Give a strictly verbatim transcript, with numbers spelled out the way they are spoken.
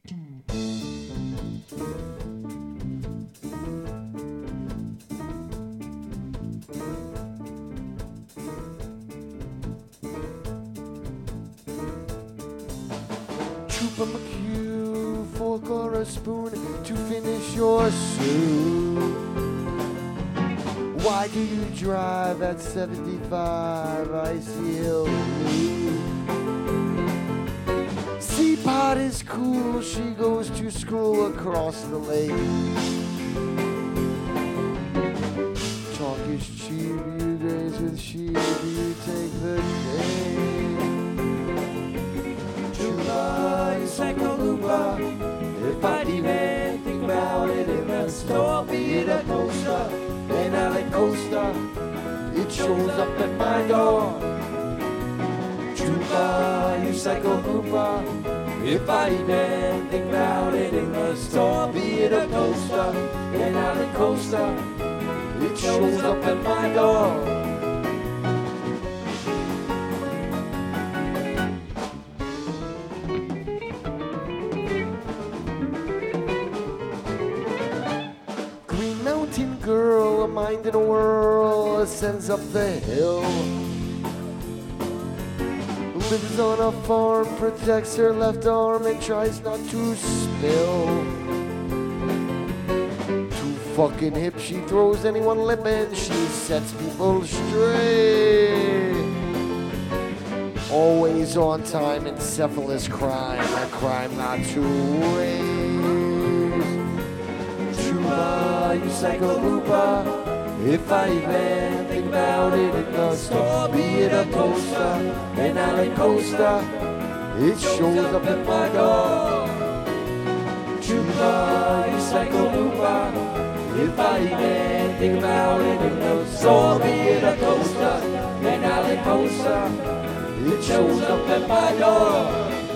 Chupa McHugh, fork or a spoon to finish your soup. Why do you drive at seventy-five Icy Hill Road? C-Pot is cool, she goes to school across the lake. Chalk is cheap, you graze with sheep, you take the day. Chupa, you psycho looper, if I even think about it in the store, be it a coaster, an alley coaster, it shows up at my door. Chupa, you psycho looper, if I even think about it in the store, be it a coaster, an alley coaster, it shows up at my door. Green Mountain girl, a mind in a whirl, ascends up the hill. Lives on a farm, protects her left arm and tries not to spill. Too fucking hip, she throws anyone lippin', she sets people straight. Always on time, encephalous crime, a crime not to waste. Chupa, you psycho looper, if I even think about it in the store, be it a coaster, an alley coaster, it shows up at my door. Chupa, you psycho looper, if I even think about it in the store, be it a coaster, an alley coaster, it shows up at my door.